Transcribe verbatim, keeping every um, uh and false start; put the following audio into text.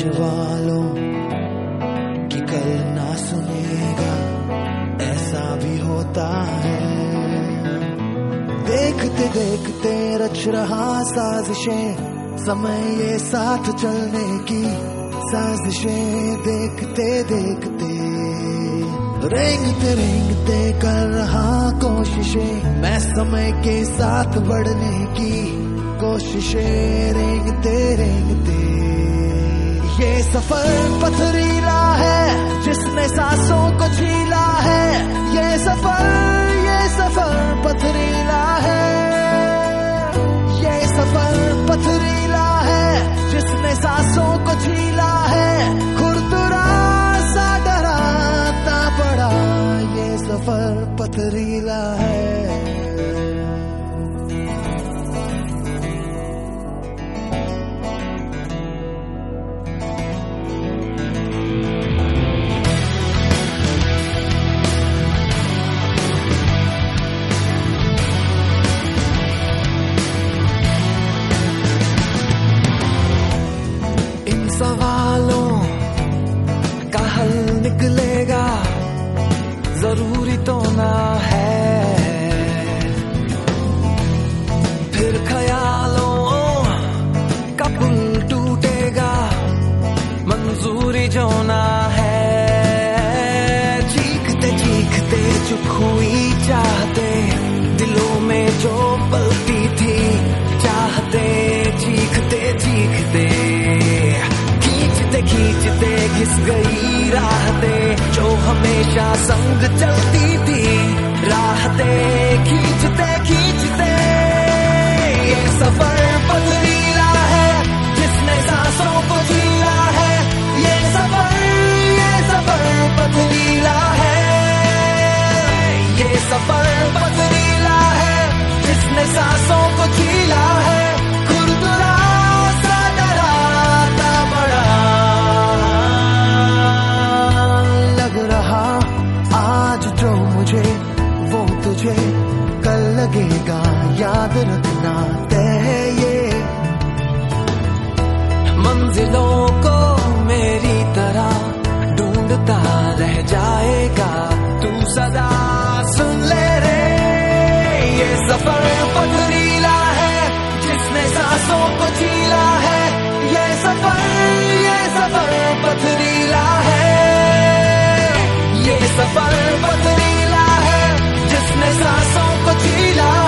वालों की कल ना सुनेगा, ऐसा भी होता है। देखते देखते रच रहा साजिशें, समय ये साथ चलने की साजिशें। देखते देखते रेंगते रेंगते कर रहा कोशिशें, मैं समय के साथ बढ़ने की कोशिशें। रेंगते रेंगते ये सफर पथरीला है, जिसने सांसों को झीला है। ये सफर ये सफर पथरीला है, ये सफर पथरीला है, जिसने सांसों को झीला है। खुरदुरा सा डराता पड़ा, ये सफर पथरीला है। सवालों का हल निकलेगा, जरूरी तो ना है। फिर ख्यालों का पुल टूटेगा, मंजूरी जो ना है। चीखते चीखते चुप हुई चाहते, दिलों में जो पलती थी चाहते। चीखते चीखते खींचते घिस गई राहते, जो हमेशा संग चलती थी राहते। खींचते खींचते ये सफर पथरीला है, जिसने सांसों को झीला है। ये सफर ये सफर पथरीला है, ये सफर पथरीला है, जिसने सांसों को झीला है। वो तुझे कल लगेगा, याद रखना तय ये। मंजिलों को मेरी तरह ढूंढता रह जाएगा तू सदा। सुन ले रे, ये सफर पथरीला है, जिसने सांसों को झीला है। ये सफर ये सफर पथरीला है, ये सफर पथरीला है, जिसने सांसों को झीला।